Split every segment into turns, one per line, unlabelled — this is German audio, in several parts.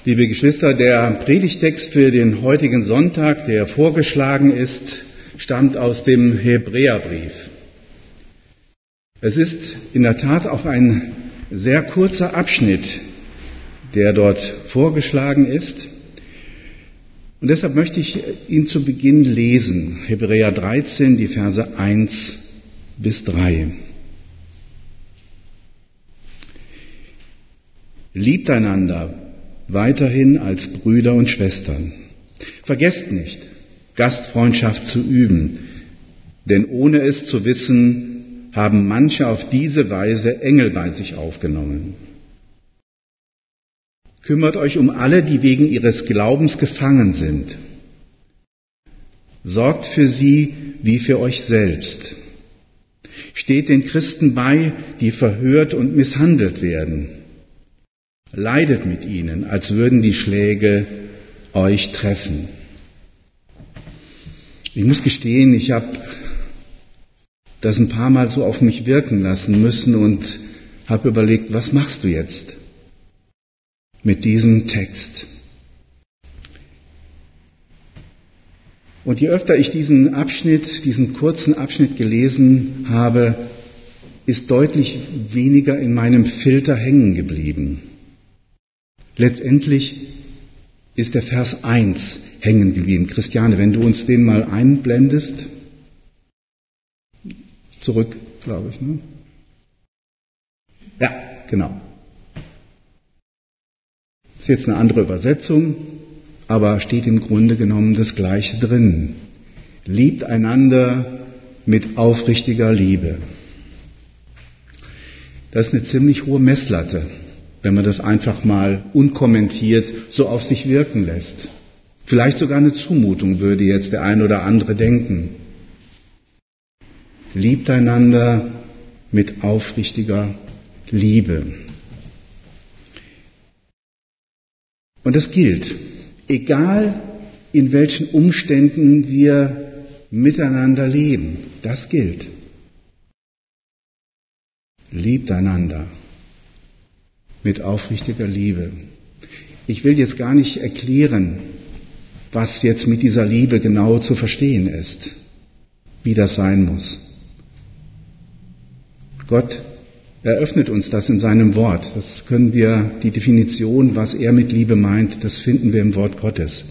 Liebe Geschwister, der Predigtext für den heutigen Sonntag, der vorgeschlagen ist, stammt aus dem Hebräerbrief. Es ist in der Tat auch ein sehr kurzer Abschnitt, der dort vorgeschlagen ist. Und deshalb möchte ich ihn zu Beginn lesen. Hebräer 13, die Verse 1 bis 3. Liebt einander weiterhin als Brüder und Schwestern. Vergesst nicht, Gastfreundschaft zu üben, denn ohne es zu wissen, haben manche auf diese Weise Engel bei sich aufgenommen. Kümmert euch um alle, die wegen ihres Glaubens gefangen sind. Sorgt für sie wie für euch selbst. Steht den Christen bei, die verhört und misshandelt werden. Leidet mit ihnen, als würden die Schläge euch treffen. Ich muss gestehen, ich habe das ein paar Mal so auf mich wirken lassen müssen und habe überlegt, was machst du jetzt mit diesem Text? Und je öfter ich diesen kurzen Abschnitt gelesen habe, ist deutlich weniger in meinem Filter hängen geblieben. Letztendlich ist der Vers 1 hängen geblieben. Christiane, wenn du uns den mal einblendest. Zurück, glaube ich, ne? Ja, genau. Ist jetzt eine andere Übersetzung, aber steht im Grunde genommen das Gleiche drin. Liebt einander mit aufrichtiger Liebe. Das ist eine ziemlich hohe Messlatte, wenn man das einfach mal unkommentiert so auf sich wirken lässt. Vielleicht sogar eine Zumutung, würde jetzt der ein oder andere denken. Liebt einander mit aufrichtiger Liebe. Und das gilt, egal in welchen Umständen wir miteinander leben, das gilt. Liebt einander mit aufrichtiger Liebe. Ich will jetzt gar nicht erklären, was jetzt mit dieser Liebe genau zu verstehen ist, wie das sein muss. Gott eröffnet uns das in seinem Wort. Das können wir, die Definition, was er mit Liebe meint, das finden wir im Wort Gottes.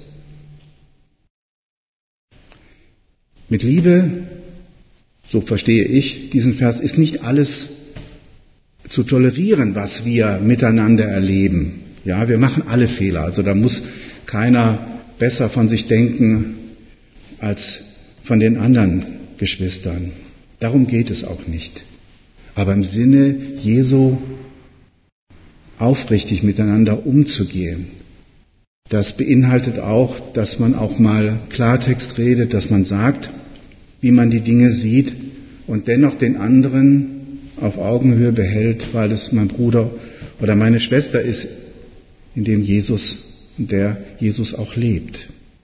Mit Liebe, so verstehe ich diesen Vers, ist nicht alles zu tolerieren, was wir miteinander erleben. Ja, wir machen alle Fehler, also da muss keiner besser von sich denken als von den anderen Geschwistern. Darum geht es auch nicht. Aber im Sinne Jesu aufrichtig miteinander umzugehen, das beinhaltet auch, dass man auch mal Klartext redet, dass man sagt, wie man die Dinge sieht und dennoch den anderen auf Augenhöhe behält, weil es mein Bruder oder meine Schwester ist, in der Jesus auch lebt.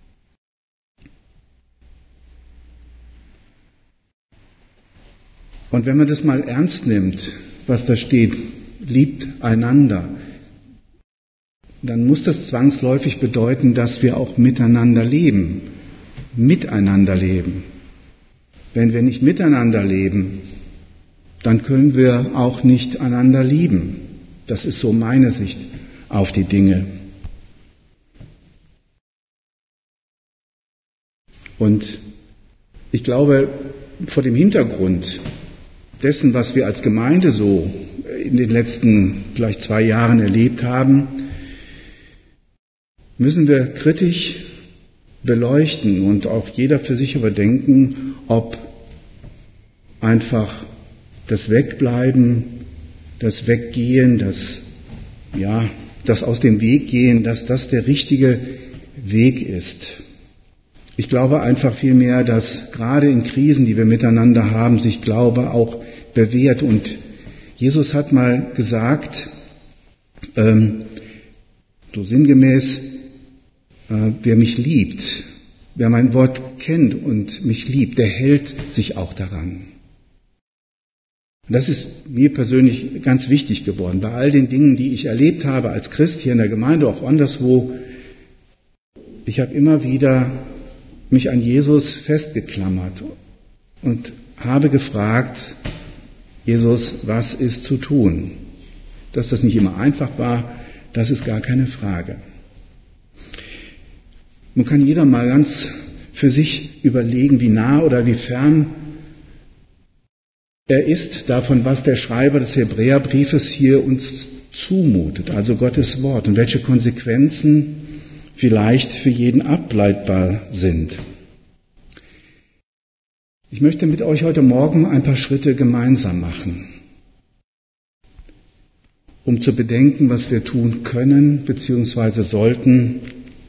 Und wenn man das mal ernst nimmt, was da steht, liebt einander, dann muss das zwangsläufig bedeuten, dass wir auch miteinander leben. Miteinander leben. Wenn wir nicht miteinander leben, dann können wir auch nicht einander lieben. Das ist so meine Sicht auf die Dinge. Und ich glaube, vor dem Hintergrund dessen, was wir als Gemeinde so in den letzten vielleicht 2 Jahren erlebt haben, müssen wir kritisch beleuchten und auch jeder für sich überdenken, ob einfach das Wegbleiben, das Weggehen, das aus dem Weg gehen, dass das der richtige Weg ist. Ich glaube einfach vielmehr, dass gerade in Krisen, die wir miteinander haben, sich Glaube auch bewährt. Und Jesus hat mal gesagt, so sinngemäß, wer mich liebt, wer mein Wort kennt und mich liebt, der hält sich auch daran. Und das ist mir persönlich ganz wichtig geworden. Bei all den Dingen, die ich erlebt habe als Christ hier in der Gemeinde, auch anderswo, ich habe immer wieder mich an Jesus festgeklammert und habe gefragt, Jesus, was ist zu tun? Dass das nicht immer einfach war, das ist gar keine Frage. Nun kann jeder mal ganz für sich überlegen, wie nah oder wie fern er ist davon, was der Schreiber des Hebräerbriefes hier uns zumutet, also Gottes Wort, und welche Konsequenzen vielleicht für jeden ableitbar sind. Ich möchte mit euch heute Morgen ein paar Schritte gemeinsam machen, um zu bedenken, was wir tun können bzw. sollten,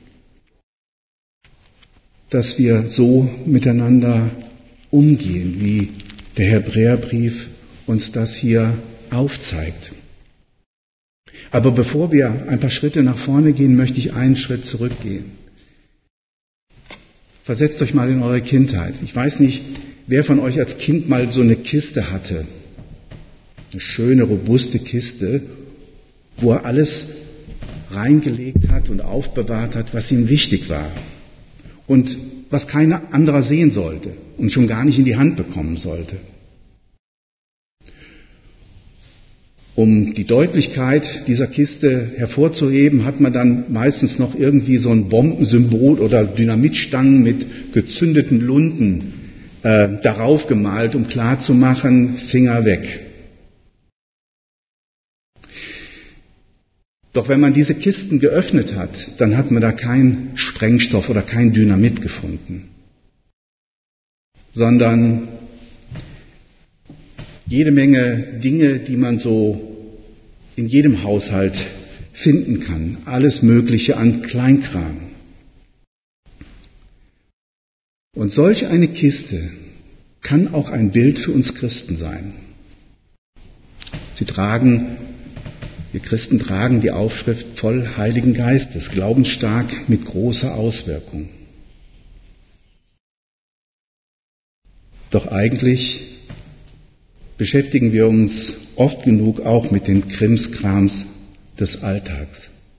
dass wir so miteinander umgehen, wie der Hebräerbrief uns das hier aufzeigt. Aber bevor wir ein paar Schritte nach vorne gehen, möchte ich einen Schritt zurückgehen. Versetzt euch mal in eure Kindheit. Ich weiß nicht, wer von euch als Kind mal so eine Kiste hatte. Eine schöne, robuste Kiste, wo er alles reingelegt hat und aufbewahrt hat, was ihm wichtig war. Und was keiner anderer sehen sollte und schon gar nicht in die Hand bekommen sollte. Um die Deutlichkeit dieser Kiste hervorzuheben, hat man dann meistens noch irgendwie so ein Bombensymbol oder Dynamitstangen mit gezündeten Lunden darauf gemalt, um klarzumachen, Finger weg. Doch wenn man diese Kisten geöffnet hat, dann hat man da keinen Sprengstoff oder kein Dynamit gefunden, sondern jede Menge Dinge, die man so in jedem Haushalt finden kann. Alles Mögliche an Kleinkram. Und solch eine Kiste kann auch ein Bild für uns Christen sein. Wir Christen tragen die Aufschrift voll Heiligen Geistes, glaubensstark mit großer Auswirkung. Doch eigentlich beschäftigen wir uns oft genug auch mit den Krimskrams des Alltags.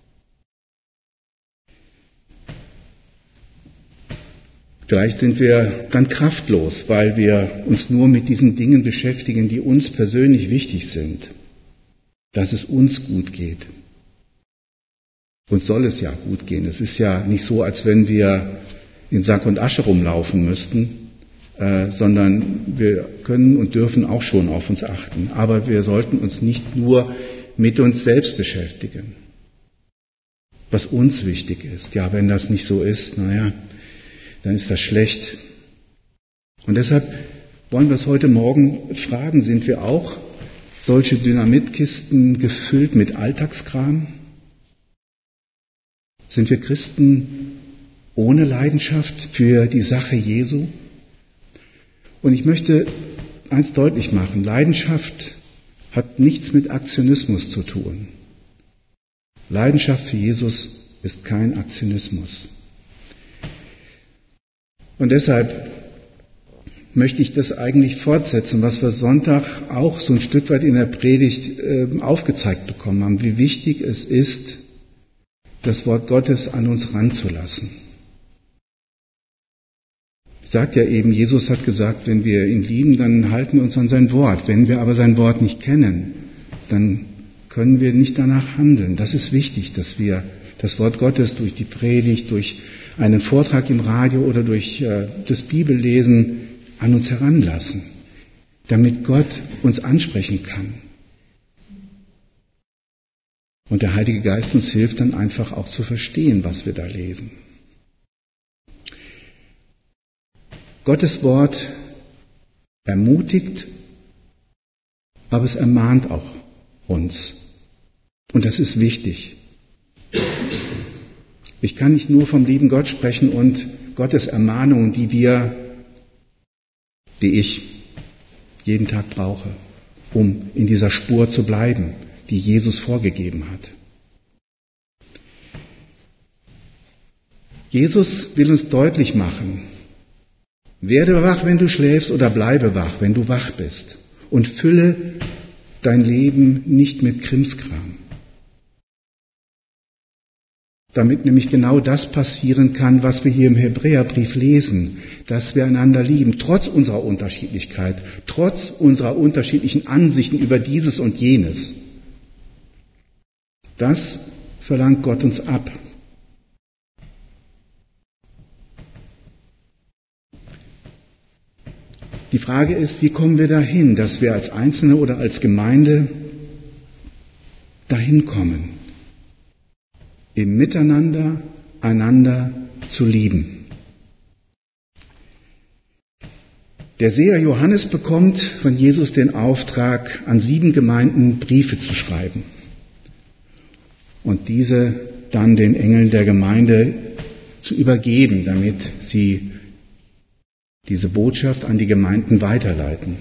Vielleicht sind wir dann kraftlos, weil wir uns nur mit diesen Dingen beschäftigen, die uns persönlich wichtig sind. Dass es uns gut geht. Uns soll es ja gut gehen. Es ist ja nicht so, als wenn wir in Sack und Asche rumlaufen müssten, sondern wir können und dürfen auch schon auf uns achten. Aber wir sollten uns nicht nur mit uns selbst beschäftigen, was uns wichtig ist. Ja, wenn das nicht so ist, dann ist das schlecht. Und deshalb wollen wir es heute Morgen fragen, sind wir auch solche Dynamitkisten gefüllt mit Alltagskram? Sind wir Christen ohne Leidenschaft für die Sache Jesu? Und ich möchte eins deutlich machen, Leidenschaft hat nichts mit Aktionismus zu tun. Leidenschaft für Jesus ist kein Aktionismus. Und deshalb möchte ich das eigentlich fortsetzen, was wir Sonntag auch so ein Stück weit in der Predigt aufgezeigt bekommen haben, wie wichtig es ist, das Wort Gottes an uns ranzulassen. Ich sagte ja eben, Jesus hat gesagt, wenn wir ihn lieben, dann halten wir uns an sein Wort. Wenn wir aber sein Wort nicht kennen, dann können wir nicht danach handeln. Das ist wichtig, dass wir das Wort Gottes durch die Predigt, durch einen Vortrag im Radio oder durch das Bibellesen an uns heranlassen, damit Gott uns ansprechen kann. Und der Heilige Geist uns hilft dann einfach auch zu verstehen, was wir da lesen. Gottes Wort ermutigt, aber es ermahnt auch uns. Und das ist wichtig. Ich kann nicht nur vom lieben Gott sprechen und Gottes Ermahnungen, die ich jeden Tag brauche, um in dieser Spur zu bleiben, die Jesus vorgegeben hat. Jesus will uns deutlich machen, werde wach, wenn du schläfst, oder bleibe wach, wenn du wach bist. und fülle dein Leben nicht mit Krimskram. Damit nämlich genau das passieren kann, was wir hier im Hebräerbrief lesen, dass wir einander lieben, trotz unserer Unterschiedlichkeit, trotz unserer unterschiedlichen Ansichten über dieses und jenes. Das verlangt Gott uns ab. Die Frage ist, wie kommen wir dahin, dass wir als Einzelne oder als Gemeinde dahin kommen, im Miteinander einander zu lieben. Der Seher Johannes bekommt von Jesus den Auftrag, an 7 Gemeinden Briefe zu schreiben und diese dann den Engeln der Gemeinde zu übergeben, damit sie diese Botschaft an die Gemeinden weiterleiten.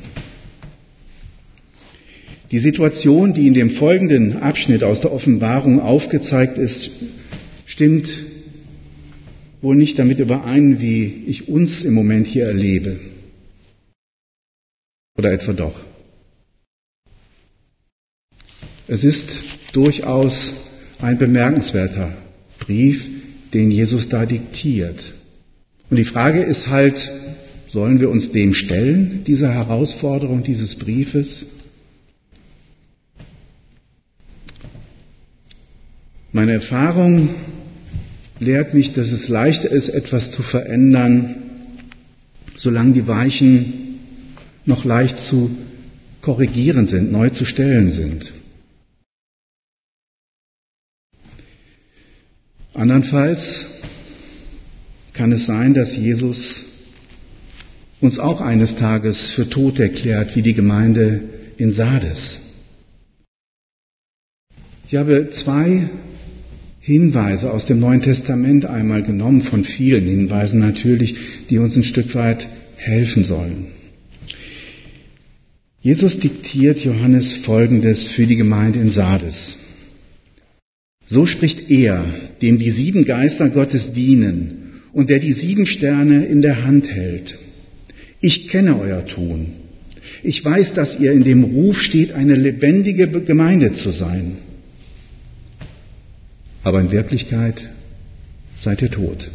Die Situation, die in dem folgenden Abschnitt aus der Offenbarung aufgezeigt ist, stimmt wohl nicht damit überein, wie ich uns im Moment hier erlebe. Oder etwa doch? Es ist durchaus ein bemerkenswerter Brief, den Jesus da diktiert. Und die Frage ist halt, sollen wir uns dem stellen, dieser Herausforderung dieses Briefes? Meine Erfahrung lehrt mich, dass es leichter ist, etwas zu verändern, solange die Weichen noch leicht zu korrigieren sind, neu zu stellen sind. Andernfalls kann es sein, dass Jesus uns auch eines Tages für tot erklärt, wie die Gemeinde in Sardes. Ich habe 2 Hinweise aus dem Neuen Testament einmal genommen, von vielen Hinweisen natürlich, die uns ein Stück weit helfen sollen. Jesus diktiert Johannes Folgendes für die Gemeinde in Sardes. So spricht er, dem die 7 Geister Gottes dienen und der die 7 Sterne in der Hand hält. Ich kenne euer Tun. Ich weiß, dass ihr in dem Ruf steht, eine lebendige Gemeinde zu sein. Aber in Wirklichkeit seid ihr tot.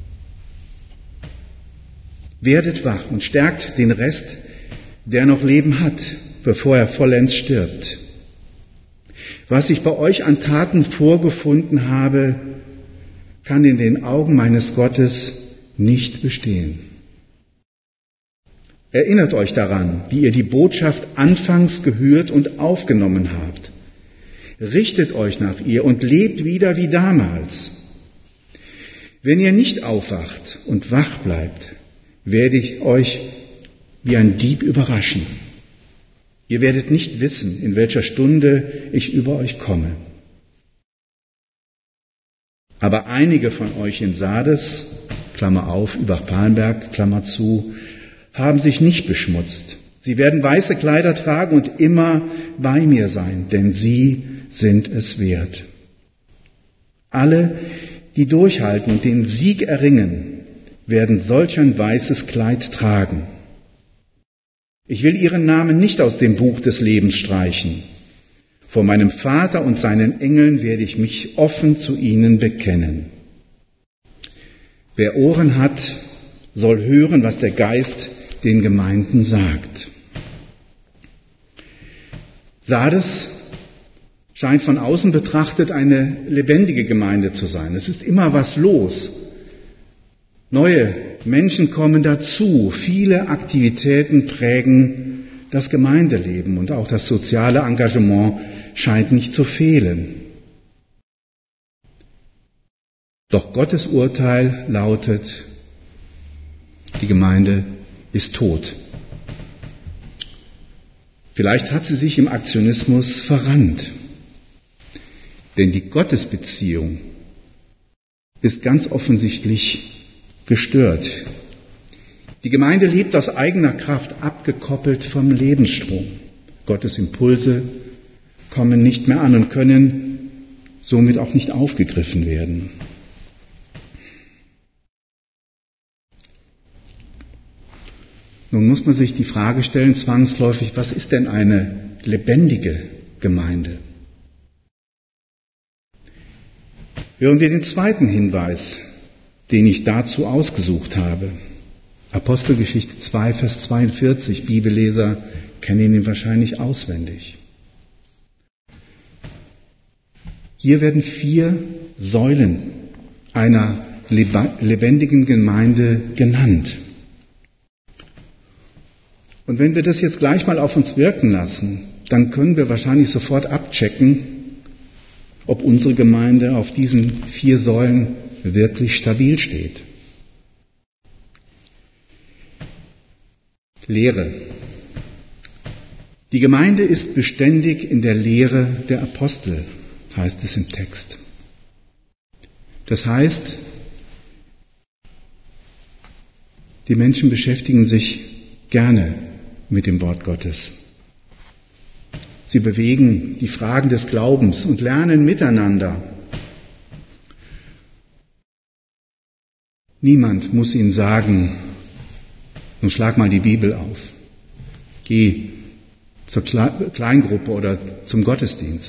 Werdet wach und stärkt den Rest, der noch Leben hat, bevor er vollends stirbt. Was ich bei euch an Taten vorgefunden habe, kann in den Augen meines Gottes nicht bestehen. Erinnert euch daran, wie ihr die Botschaft anfangs gehört und aufgenommen habt. Richtet euch nach ihr und lebt wieder wie damals. Wenn ihr nicht aufwacht und wach bleibt, werde ich euch wie ein Dieb überraschen. Ihr werdet nicht wissen, in welcher Stunde ich über euch komme. Aber einige von euch in Sardes, Klammer auf, Übach-Palenberg, Klammer zu, haben sich nicht beschmutzt. Sie werden weiße Kleider tragen und immer bei mir sein, denn sie sind es wert. Alle, die durchhalten und den Sieg erringen, werden solch ein weißes Kleid tragen. Ich will ihren Namen nicht aus dem Buch des Lebens streichen. Vor meinem Vater und seinen Engeln werde ich mich offen zu ihnen bekennen. Wer Ohren hat, soll hören, was der Geist den Gemeinden sagt. Sardes scheint von außen betrachtet eine lebendige Gemeinde zu sein. Es ist immer was los. Neue Menschen kommen dazu. Viele Aktivitäten prägen das Gemeindeleben und auch das soziale Engagement scheint nicht zu fehlen. Doch Gottes Urteil lautet, die Gemeinde ist tot. Vielleicht hat sie sich im Aktionismus verrannt. Denn die Gottesbeziehung ist ganz offensichtlich gestört. Die Gemeinde lebt aus eigener Kraft, abgekoppelt vom Lebensstrom. Gottes Impulse kommen nicht mehr an und können somit auch nicht aufgegriffen werden. Nun muss man sich die Frage stellen, zwangsläufig, was ist denn eine lebendige Gemeinde? Hören wir den zweiten Hinweis, den ich dazu ausgesucht habe. Apostelgeschichte 2, Vers 42, Bibelleser kennen ihn wahrscheinlich auswendig. Hier werden 4 Säulen einer lebendigen Gemeinde genannt. Und wenn wir das jetzt gleich mal auf uns wirken lassen, dann können wir wahrscheinlich sofort abchecken, ob unsere Gemeinde auf diesen 4 Säulen wirklich stabil steht. Lehre. Die Gemeinde ist beständig in der Lehre der Apostel, heißt es im Text. Das heißt, die Menschen beschäftigen sich gerne mit dem Wort Gottes. Sie bewegen die Fragen des Glaubens und lernen miteinander. Niemand muss ihnen sagen, nun schlag mal die Bibel auf, geh zur Kleingruppe oder zum Gottesdienst.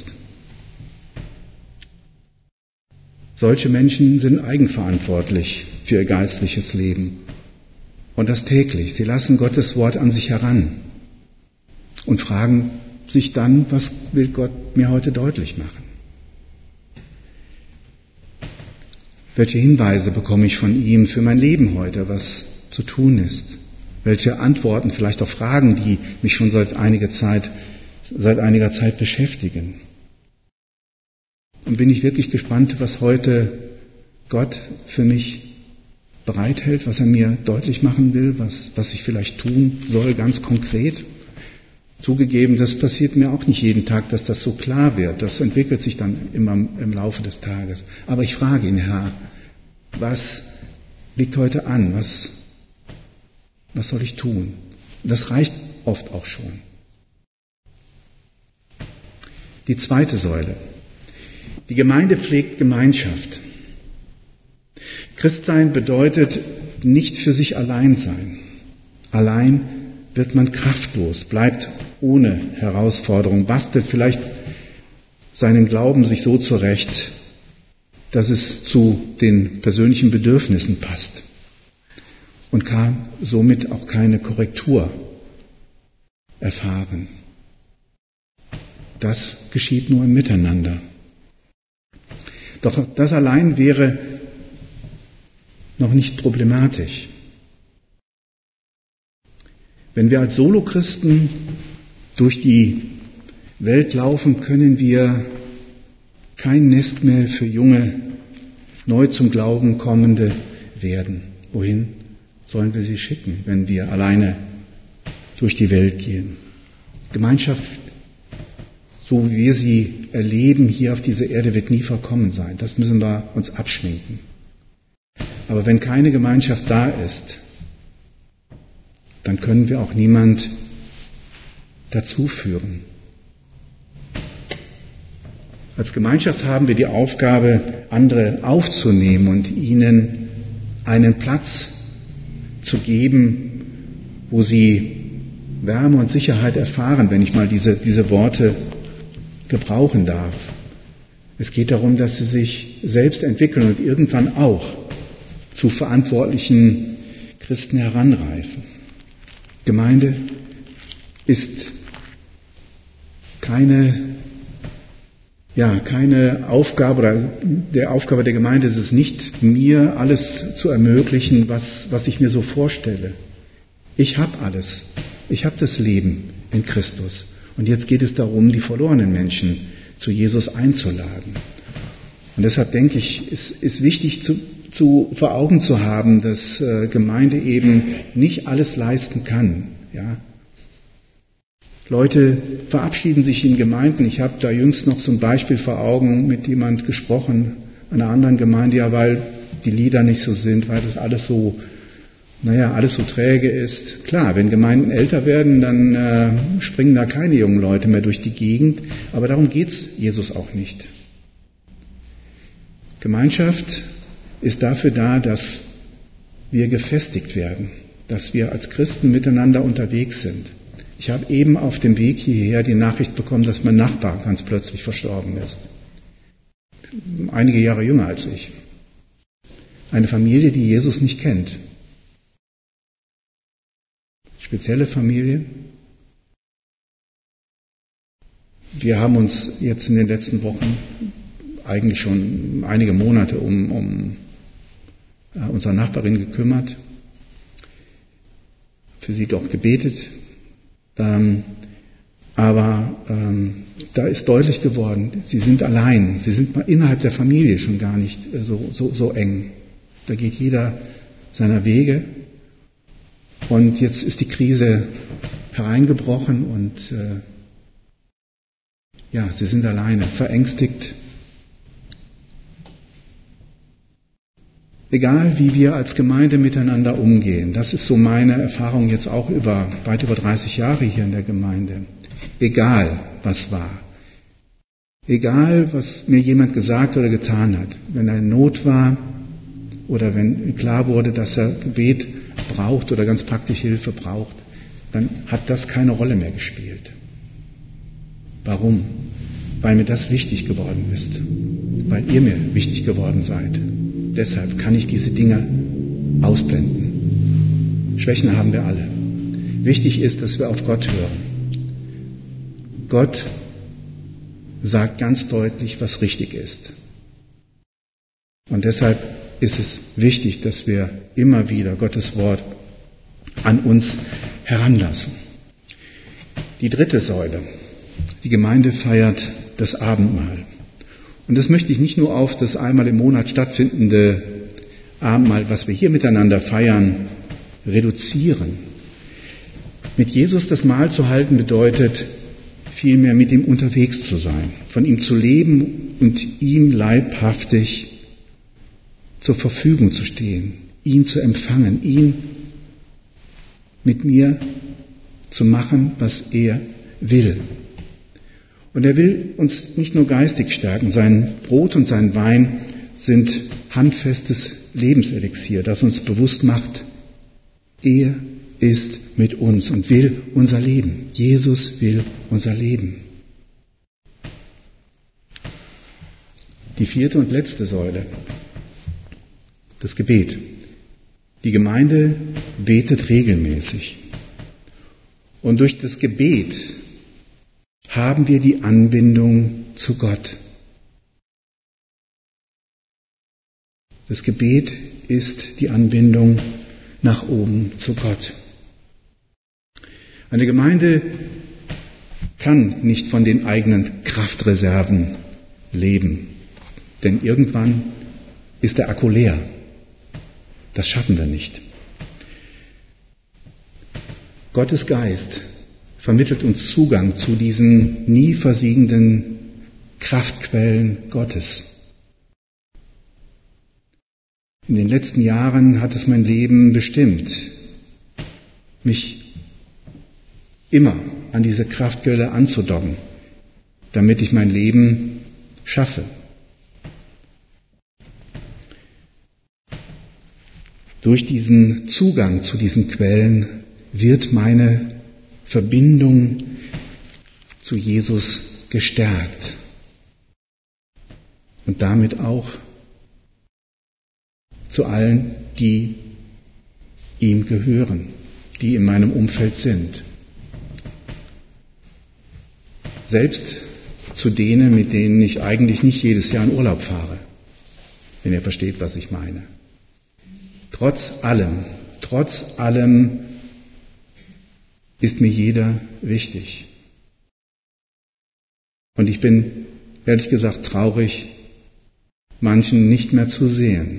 Solche Menschen sind eigenverantwortlich für ihr geistliches Leben. Und das täglich. Sie lassen Gottes Wort an sich heran und fragen sich dann, was will Gott mir heute deutlich machen? Welche Hinweise bekomme ich von ihm für mein Leben heute, was zu tun ist? Welche Antworten vielleicht auf Fragen, die mich schon seit einiger Zeit beschäftigen? Und bin ich wirklich gespannt, was heute Gott für mich bereithält, was er mir deutlich machen will, was ich vielleicht tun soll, ganz konkret. Zugegeben, das passiert mir auch nicht jeden Tag, dass das so klar wird. Das entwickelt sich dann immer im Laufe des Tages. Aber ich frage ihn, Herr, was liegt heute an? Was soll ich tun? Das reicht oft auch schon. Die zweite Säule. Die Gemeinde pflegt Gemeinschaft. Christsein bedeutet nicht für sich allein sein. Allein wird man kraftlos, bleibt ohne Herausforderung, bastelt vielleicht seinen Glauben sich so zurecht, dass es zu den persönlichen Bedürfnissen passt und kann somit auch keine Korrektur erfahren. Das geschieht nur im Miteinander. Doch das allein wäre noch nicht problematisch. Wenn wir als Solochristen durch die Welt laufen, können wir kein Nest mehr für junge, neu zum Glauben kommende werden. Wohin sollen wir sie schicken, wenn wir alleine durch die Welt gehen? Gemeinschaft, so wie wir sie erleben hier auf dieser Erde, wird nie vollkommen sein. Das müssen wir uns abschminken. Aber wenn keine Gemeinschaft da ist, dann können wir auch niemand dazu führen. Als Gemeinschaft haben wir die Aufgabe, andere aufzunehmen und ihnen einen Platz zu geben, wo sie Wärme und Sicherheit erfahren, wenn ich mal diese Worte gebrauchen darf. Es geht darum, dass sie sich selbst entwickeln und irgendwann auch zu verantwortlichen Christen heranreifen. Gemeinde ist keine Aufgabe, oder der Aufgabe der Gemeinde ist es nicht, mir alles zu ermöglichen, was ich mir so vorstelle. Ich habe alles. Ich habe das Leben in Christus. Und jetzt geht es darum, die verlorenen Menschen zu Jesus einzuladen. Und deshalb denke ich, ist wichtig vor Augen zu haben, dass Gemeinde eben nicht alles leisten kann. Ja. Leute verabschieden sich in Gemeinden. Ich habe da jüngst noch so ein Beispiel vor Augen mit jemand gesprochen, einer anderen Gemeinde, ja, weil die Lieder nicht so sind, weil das alles so träge ist. Klar, wenn Gemeinden älter werden, dann springen da keine jungen Leute mehr durch die Gegend, aber darum geht's Jesus auch nicht. Gemeinschaft ist dafür da, dass wir gefestigt werden, dass wir als Christen miteinander unterwegs sind. Ich habe eben auf dem Weg hierher die Nachricht bekommen, dass mein Nachbar ganz plötzlich verstorben ist. Einige Jahre jünger als ich. Eine Familie, die Jesus nicht kennt. Spezielle Familie. Wir haben uns jetzt in den letzten Wochen, eigentlich schon einige Monate, um unsere Nachbarin gekümmert, für sie doch gebetet. Aber da ist deutlich geworden, sie sind allein. Sie sind innerhalb der Familie schon gar nicht so eng. Da geht jeder seiner Wege. Und jetzt ist die Krise hereingebrochen und sie sind alleine, verängstigt. Egal, wie wir als Gemeinde miteinander umgehen, das ist so meine Erfahrung jetzt auch weit über 30 Jahre hier in der Gemeinde. Egal, was war. Egal, was mir jemand gesagt oder getan hat. Wenn er in Not war oder wenn klar wurde, dass er Gebet braucht oder ganz praktisch Hilfe braucht, dann hat das keine Rolle mehr gespielt. Warum? Weil mir das wichtig geworden ist. Weil ihr mir wichtig geworden seid. Deshalb kann ich diese Dinge ausblenden. Schwächen haben wir alle. Wichtig ist, dass wir auf Gott hören. Gott sagt ganz deutlich, was richtig ist. Und deshalb ist es wichtig, dass wir immer wieder Gottes Wort an uns heranlassen. Die dritte Säule. Die Gemeinde feiert das Abendmahl. Und das möchte ich nicht nur auf das einmal im Monat stattfindende Abendmahl, was wir hier miteinander feiern, reduzieren. Mit Jesus das Mahl zu halten bedeutet, vielmehr mit ihm unterwegs zu sein, von ihm zu leben und ihm leibhaftig zur Verfügung zu stehen, ihn zu empfangen, ihn mit mir zu machen, was er will. Und er will uns nicht nur geistig stärken, sein Brot und sein Wein sind handfestes Lebenselixier, das uns bewusst macht, er ist mit uns und will unser Leben. Jesus will unser Leben. Die vierte und letzte Säule, das Gebet. Die Gemeinde betet regelmäßig. Und durch das Gebet haben wir die Anbindung zu Gott. Das Gebet ist die Anbindung nach oben zu Gott. Eine Gemeinde kann nicht von den eigenen Kraftreserven leben, denn irgendwann ist der Akku leer. Das schaffen wir nicht. Gottes Geist vermittelt uns Zugang zu diesen nie versiegenden Kraftquellen Gottes. In den letzten Jahren hat es mein Leben bestimmt, mich immer an diese Kraftquelle anzudocken, damit ich mein Leben schaffe. Durch diesen Zugang zu diesen Quellen wird meine Verbindung zu Jesus gestärkt und damit auch zu allen, die ihm gehören, die in meinem Umfeld sind. Selbst zu denen, mit denen ich eigentlich nicht jedes Jahr in Urlaub fahre, wenn ihr versteht, was ich meine. Trotz allem ist mir jeder wichtig. Und ich bin, ehrlich gesagt, traurig, manchen nicht mehr zu sehen.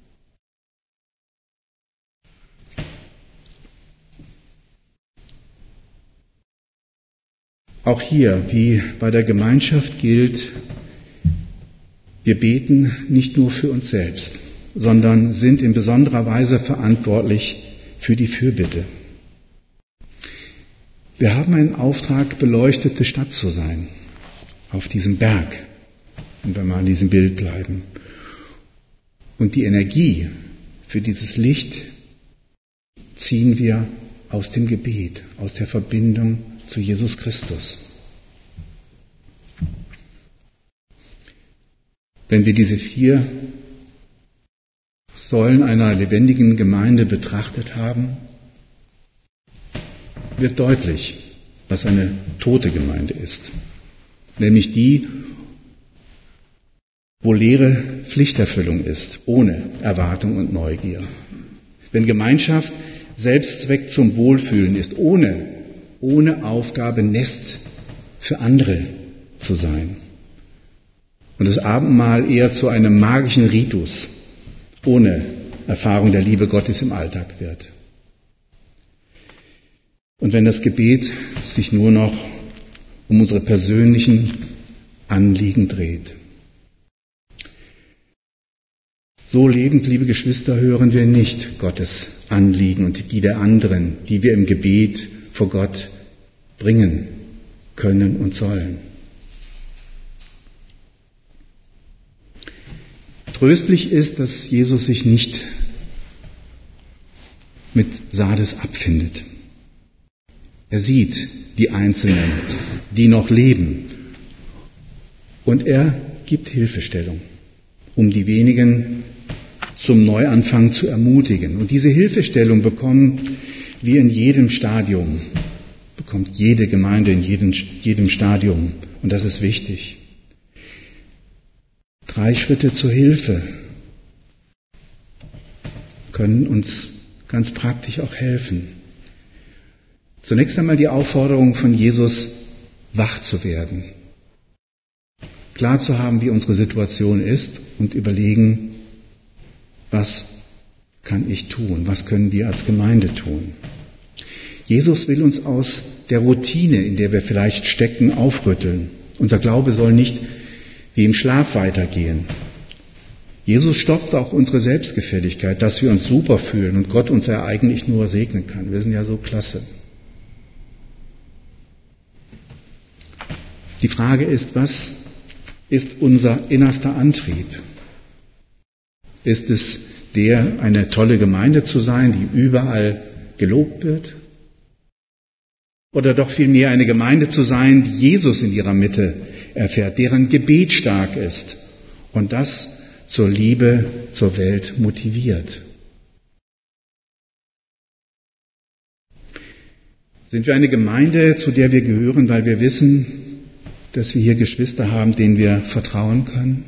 Auch hier, wie bei der Gemeinschaft gilt, wir beten nicht nur für uns selbst, sondern sind in besonderer Weise verantwortlich für die Fürbitte. Wir haben einen Auftrag, beleuchtete Stadt zu sein, auf diesem Berg, wenn wir mal an diesem Bild bleiben. Und die Energie für dieses Licht ziehen wir aus dem Gebet, aus der Verbindung zu Jesus Christus. Wenn wir diese 4 Säulen einer lebendigen Gemeinde betrachtet haben, wird deutlich, was eine tote Gemeinde ist. Nämlich die, wo leere Pflichterfüllung ist, ohne Erwartung und Neugier. Wenn Gemeinschaft Selbstzweck zum Wohlfühlen ist, ohne Aufgabe Nest für andere zu sein. Und das Abendmahl eher zu einem magischen Ritus, ohne Erfahrung der Liebe Gottes im Alltag wird. Und wenn das Gebet sich nur noch um unsere persönlichen Anliegen dreht. So lebend, liebe Geschwister, hören wir nicht Gottes Anliegen und die der anderen, die wir im Gebet vor Gott bringen können und sollen. Tröstlich ist, dass Jesus sich nicht mit Sardes abfindet. Er sieht die Einzelnen, die noch leben, und er gibt Hilfestellung, um die wenigen zum Neuanfang zu ermutigen. Und diese Hilfestellung bekommt jede Gemeinde in jedem Stadium. Und das ist wichtig. 3 Schritte zur Hilfe können uns ganz praktisch auch helfen. Zunächst einmal die Aufforderung von Jesus, wach zu werden. Klar zu haben, wie unsere Situation ist und überlegen, was kann ich tun? Was können wir als Gemeinde tun? Jesus will uns aus der Routine, in der wir vielleicht stecken, aufrütteln. Unser Glaube soll nicht wie im Schlaf weitergehen. Jesus stoppt auch unsere Selbstgefälligkeit, dass wir uns super fühlen und Gott uns ja eigentlich nur segnen kann. Wir sind ja so klasse. Die Frage ist, was ist unser innerster Antrieb? Ist es der, eine tolle Gemeinde zu sein, die überall gelobt wird? Oder doch vielmehr eine Gemeinde zu sein, die Jesus in ihrer Mitte erfährt, deren Gebet stark ist und das zur Liebe zur Welt motiviert? Sind wir eine Gemeinde, zu der wir gehören, weil wir wissen, dass wir hier Geschwister haben, denen wir vertrauen können?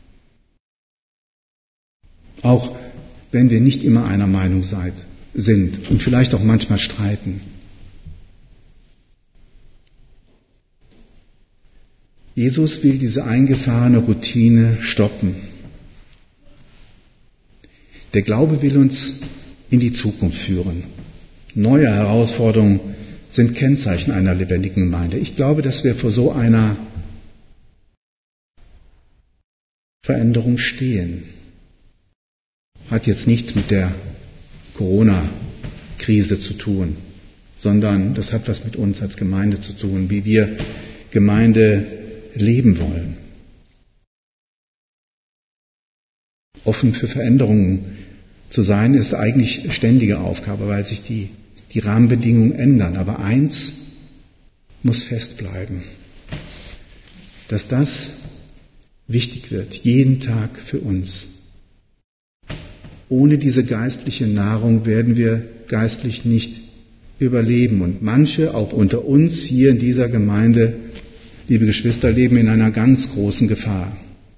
Auch wenn wir nicht immer einer Meinung sind und vielleicht auch manchmal streiten. Jesus will diese eingefahrene Routine stoppen. Der Glaube will uns in die Zukunft führen. Neue Herausforderungen sind Kennzeichen einer lebendigen Gemeinde. Ich glaube, dass wir vor so einer Veränderung stehen. Hat jetzt nichts mit der Corona-Krise zu tun, sondern das hat was mit uns als Gemeinde zu tun, wie wir Gemeinde leben wollen. Offen für Veränderungen zu sein, ist eigentlich ständige Aufgabe, weil sich die Rahmenbedingungen ändern. Aber eins muss festbleiben, dass das wichtig wird, jeden Tag für uns. Ohne diese geistliche Nahrung werden wir geistlich nicht überleben. Und manche, auch unter uns hier in dieser Gemeinde, liebe Geschwister, leben in einer ganz großen Gefahr.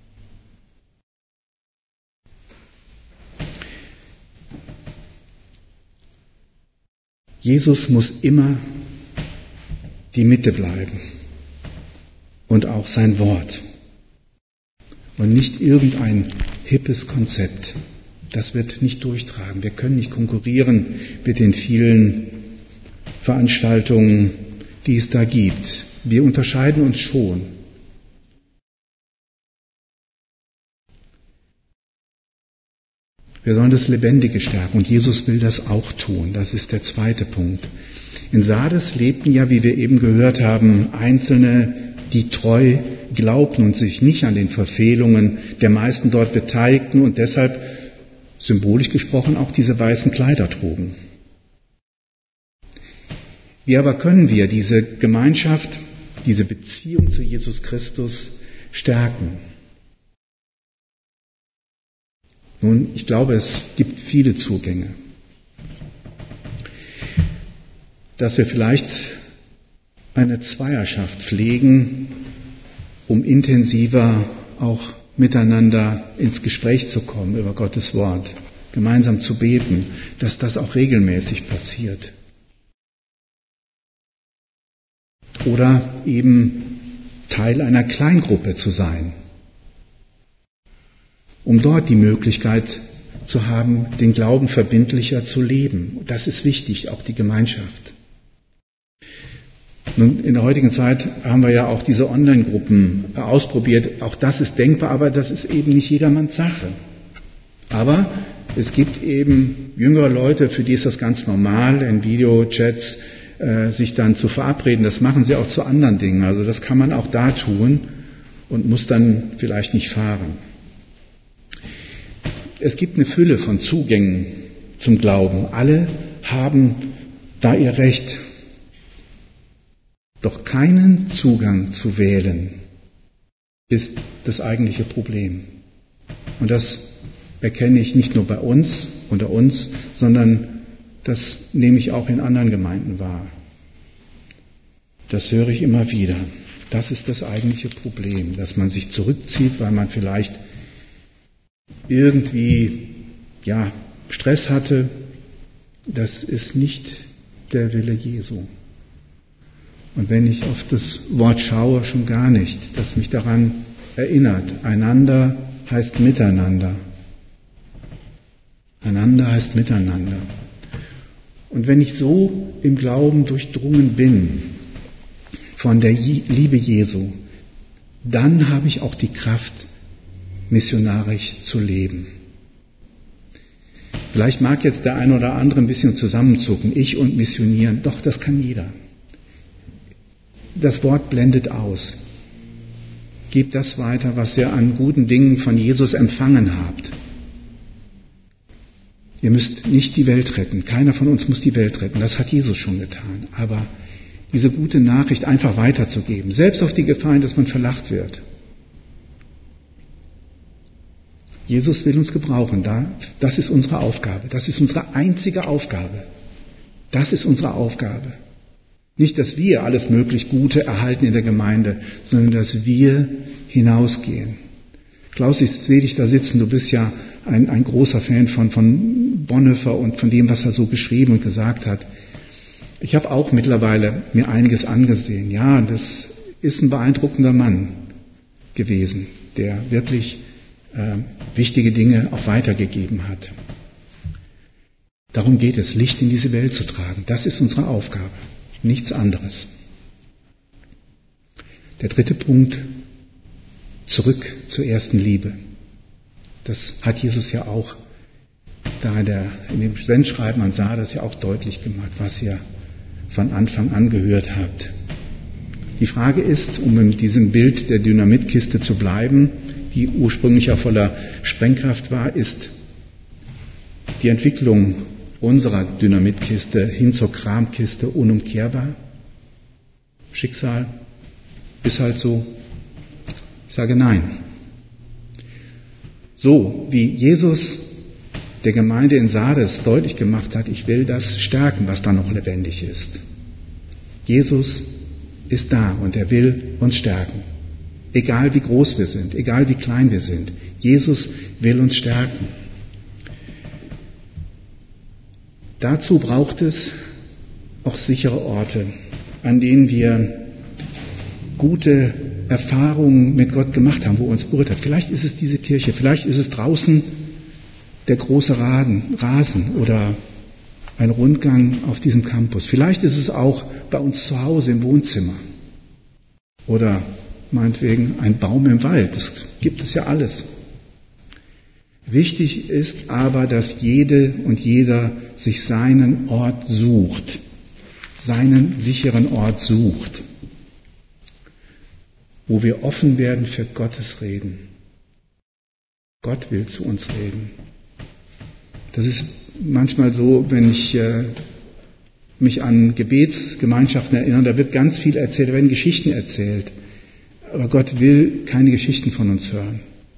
Jesus muss immer die Mitte bleiben und auch sein Wort und nicht irgendein hippes Konzept. Das wird nicht durchtragen. Wir können nicht konkurrieren mit den vielen Veranstaltungen, die es da gibt. Wir unterscheiden uns schon. Wir sollen das Lebendige stärken und Jesus will das auch tun. Das ist der zweite Punkt. In Sardes lebten ja, wie wir eben gehört haben, Einzelne, die treu glaubten und sich nicht an den Verfehlungen der meisten dort beteiligten und deshalb, symbolisch gesprochen, auch diese weißen Kleider trugen. Wie aber können wir diese Gemeinschaft, diese Beziehung zu Jesus Christus stärken? Nun, ich glaube, es gibt viele Zugänge. Dass wir vielleicht eine Zweierschaft pflegen, um intensiver auch miteinander ins Gespräch zu kommen über Gottes Wort, gemeinsam zu beten, dass das auch regelmäßig passiert. Oder eben Teil einer Kleingruppe zu sein, um dort die Möglichkeit zu haben, den Glauben verbindlicher zu leben. Das ist wichtig, auch die Gemeinschaft. Nun, in der heutigen Zeit haben wir ja auch diese Online-Gruppen ausprobiert. Auch das ist denkbar, aber das ist eben nicht jedermanns Sache. Aber es gibt eben jüngere Leute, für die ist das ganz normal, in Videochats sich dann zu verabreden. Das machen sie auch zu anderen Dingen. Also das kann man auch da tun und muss dann vielleicht nicht fahren. Es gibt eine Fülle von Zugängen zum Glauben. Alle haben da ihr Recht. Doch keinen Zugang zu wählen ist das eigentliche Problem. Und das erkenne ich nicht nur bei uns, unter uns, sondern das nehme ich auch in anderen Gemeinden wahr. Das höre ich immer wieder. Das ist das eigentliche Problem, dass man sich zurückzieht, weil man vielleicht irgendwie Stress hatte. Das ist nicht der Wille Jesu. Und wenn ich auf das Wort schaue, schon gar nicht, das mich daran erinnert. Einander heißt miteinander. Einander heißt miteinander. Und wenn ich so im Glauben durchdrungen bin von der Liebe Jesu, dann habe ich auch die Kraft, missionarisch zu leben. Vielleicht mag jetzt der eine oder andere ein bisschen zusammenzucken, ich und missionieren, doch das kann jeder. Das Wort blendet aus. Gebt das weiter, was ihr an guten Dingen von Jesus empfangen habt. Ihr müsst nicht die Welt retten. Keiner von uns muss die Welt retten. Das hat Jesus schon getan. Aber diese gute Nachricht einfach weiterzugeben, selbst auf die Gefahr, dass man verlacht wird. Jesus will uns gebrauchen. Das ist unsere Aufgabe. Das ist unsere einzige Aufgabe. Das ist unsere Aufgabe. Nicht, dass wir alles möglich Gute erhalten in der Gemeinde, sondern dass wir hinausgehen. Klaus, ich sehe dich da sitzen. Du bist ja ein großer Fan von Bonhoeffer und von dem, was er so geschrieben und gesagt hat. Ich habe auch mittlerweile mir einiges angesehen. Ja, das ist ein beeindruckender Mann gewesen, der wirklich wichtige Dinge auch weitergegeben hat. Darum geht es, Licht in diese Welt zu tragen. Das ist unsere Aufgabe, nichts anderes. Der dritte Punkt, zurück zur ersten Liebe. Das hat Jesus ja auch da in dem Sendschreiben an Sardes ja auch deutlich gemacht, was ihr von Anfang an gehört habt. Die Frage ist, um in diesem Bild der Dynamitkiste zu bleiben, die ursprünglich ja voller Sprengkraft war, ist die Entwicklung unserer Dynamitkiste hin zur Kramkiste unumkehrbar? Schicksal ist halt so. Ich sage nein. So wie Jesus der Gemeinde in Sardes deutlich gemacht hat, ich will das stärken, was da noch lebendig ist. Jesus ist da und er will uns stärken. Egal wie groß wir sind, egal wie klein wir sind. Jesus will uns stärken. Dazu braucht es auch sichere Orte, an denen wir gute Erfahrungen mit Gott gemacht haben, wo uns berührt hat. Vielleicht ist es diese Kirche, vielleicht ist es draußen der große Rasen oder ein Rundgang auf diesem Campus. Vielleicht ist es auch bei uns zu Hause im Wohnzimmer oder meinetwegen ein Baum im Wald. Das gibt es ja alles. Wichtig ist aber, dass jede und jeder sich seinen Ort sucht, seinen sicheren Ort sucht, wo wir offen werden für Gottes Reden. Gott will zu uns reden. Das ist manchmal so, wenn ich mich an Gebetsgemeinschaften erinnern, da wird ganz viel erzählt, da werden Geschichten erzählt. Aber Gott will keine Geschichten von uns hören.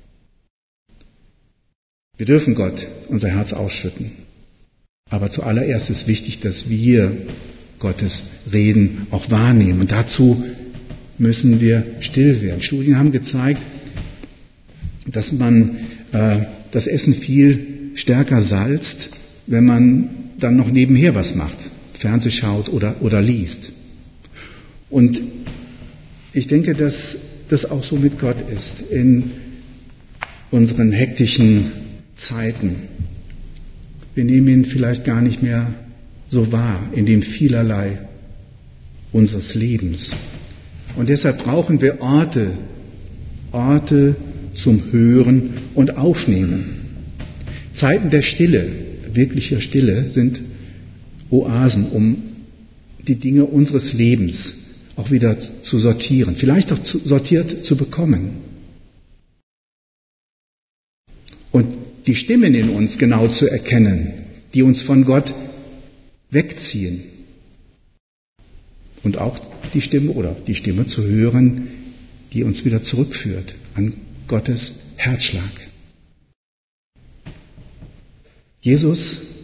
Wir dürfen Gott unser Herz ausschütten. Aber zuallererst ist wichtig, dass wir Gottes Reden auch wahrnehmen. Und dazu müssen wir still werden. Studien haben gezeigt, dass man das Essen viel stärker salzt, wenn man dann noch nebenher was macht, Fernseh schaut oder liest. Und ich denke, dass das auch so mit Gott ist in unseren hektischen Zeiten. Wir nehmen ihn vielleicht gar nicht mehr so wahr in dem Vielerlei unseres Lebens. Und deshalb brauchen wir Orte zum Hören und Aufnehmen. Zeiten der Stille, wirklicher Stille, sind Oasen, um die Dinge unseres Lebens auch wieder zu sortieren, vielleicht auch sortiert zu bekommen. Und die Stimmen in uns genau zu erkennen, die uns von Gott wegziehen. Und auch die Stimme zu hören, die uns wieder zurückführt an Gottes Herzschlag. Jesus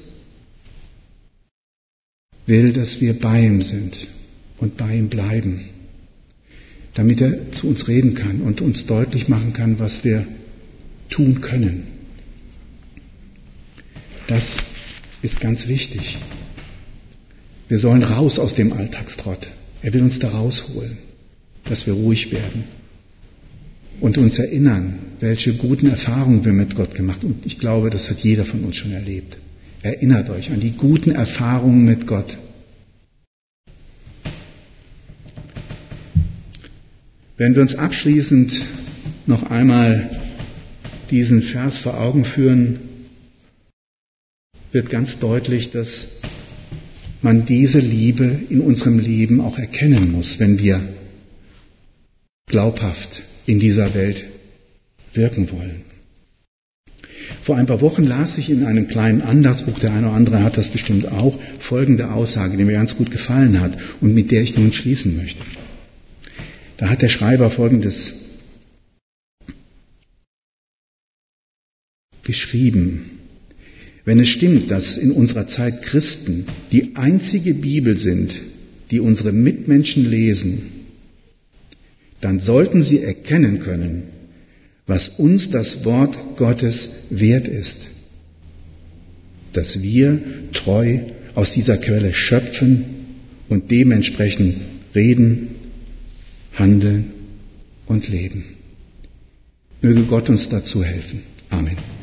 will, dass wir bei ihm sind und bei ihm bleiben, damit er zu uns reden kann und uns deutlich machen kann, was wir tun können. Das ist ganz wichtig. Wir sollen raus aus dem Alltagstrott. Er will uns da rausholen, dass wir ruhig werden und uns erinnern, welche guten Erfahrungen wir mit Gott gemacht haben. Und ich glaube, das hat jeder von uns schon erlebt. Erinnert euch an die guten Erfahrungen mit Gott. Wenn wir uns abschließend noch einmal diesen Vers vor Augen führen, wird ganz deutlich, dass man diese Liebe in unserem Leben auch erkennen muss, wenn wir glaubhaft in dieser Welt wirken wollen. Vor ein paar Wochen las ich in einem kleinen Andachtsbuch, der eine oder andere hat das bestimmt auch, folgende Aussage, die mir ganz gut gefallen hat und mit der ich nun schließen möchte. Da hat der Schreiber Folgendes geschrieben: Wenn es stimmt, dass in unserer Zeit Christen die einzige Bibel sind, die unsere Mitmenschen lesen, dann sollten sie erkennen können, was uns das Wort Gottes wert ist, dass wir treu aus dieser Quelle schöpfen und dementsprechend reden, handeln und leben. Möge Gott uns dazu helfen. Amen.